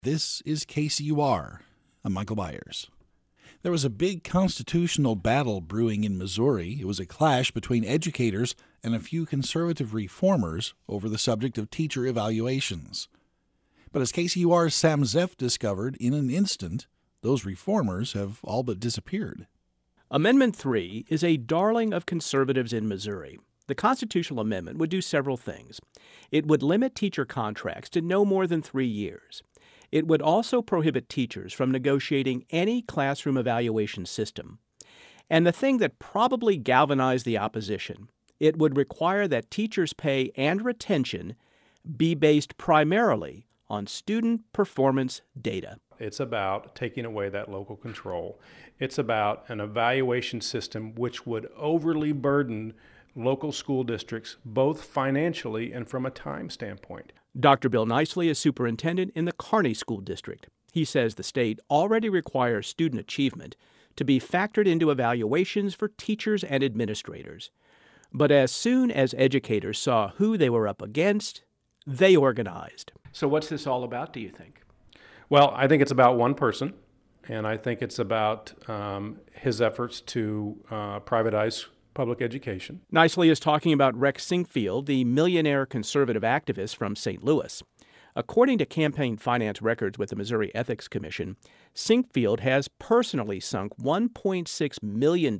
This is KCUR. I'm Michael Byers. There was a big constitutional battle brewing in Missouri. It was a clash between educators and a few conservative reformers over the subject of teacher evaluations. But as KCUR's Sam Zeff discovered in an instant, those reformers have all but disappeared. Amendment 3 is a darling of conservatives in Missouri. The constitutional amendment would do several things. It would limit teacher contracts to no more than 3 years. It would also prohibit teachers from negotiating any classroom evaluation system. And the thing that probably galvanized the opposition, it would require that teachers' pay and retention be based primarily on student performance data. It's about taking away that local control. It's about an evaluation system which would overly burden local school districts, both financially and from a time standpoint. Dr. Bill Nicely is superintendent in the Kearney School District. He says the state already requires student achievement to be factored into evaluations for teachers and administrators. But as soon as educators saw who they were up against, they organized. So what's this all about, do you think? Well, I think it's about one person, and I think it's about his efforts to privatize public education. Nicely is talking about Rex Sinkfield, the millionaire conservative activist from St. Louis. According to campaign finance records with the Missouri Ethics Commission, Sinkfield has personally sunk $1.6 million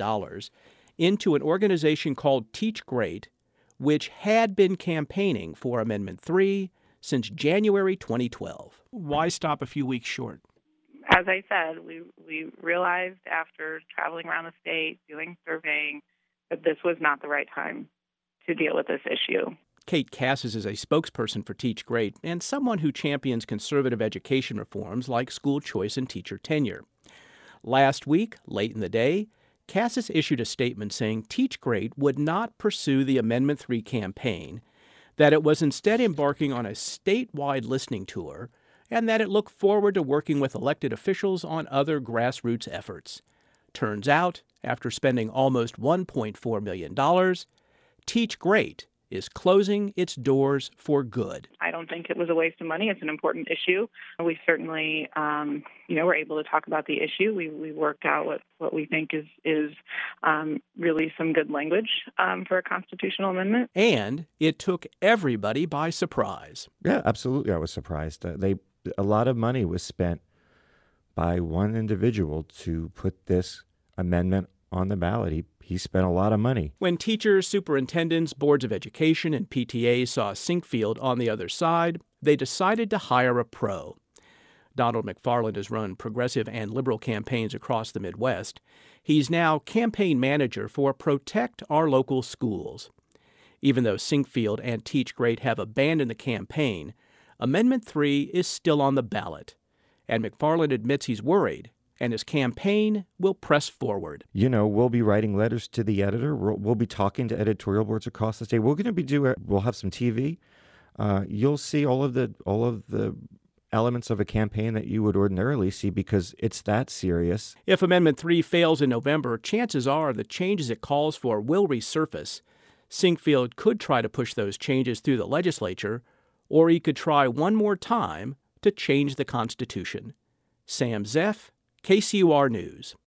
into an organization called Teach Great, which had been campaigning for Amendment 3 since January 2012. Why stop a few weeks short? As I said, we realized after traveling around the state, doing surveying, that this was not the right time to deal with this issue. Kate Cassis is a spokesperson for Teach Great and someone who champions conservative education reforms like school choice and teacher tenure. Last week, late in the day, Cassis issued a statement saying Teach Great would not pursue the Amendment 3 campaign, that it was instead embarking on a statewide listening tour, and that it looked forward to working with elected officials on other grassroots efforts. Turns out, after spending almost $1.4 million, Teach Great is closing its doors for good. I don't think it was a waste of money. It's an important issue. We certainly, were able to talk about the issue. We worked out what we think is really some good language for a constitutional amendment. And it took everybody by surprise. Yeah, absolutely. I was surprised. A lot of money was spent by one individual to put this amendment on the ballot. He spent a lot of money. When teachers, superintendents, boards of education, and PTAs saw Sinkfield on the other side, they decided to hire a pro. Donald McFarland has run progressive and liberal campaigns across the Midwest. He's now campaign manager for Protect Our Local Schools. Even though Sinkfield and Teach Great have abandoned the campaign, Amendment 3 is still on the ballot. And McFarland admits he's worried, and his campaign will press forward. We'll be writing letters to the editor. We'll be talking to editorial boards across the state. We'll have some TV. You'll see all of the elements of a campaign that you would ordinarily see because it's that serious. If Amendment 3 fails in November, chances are the changes it calls for will resurface. Sinkfield could try to push those changes through the legislature, or he could try one more time to change the Constitution. Sam Zeff, KCUR News.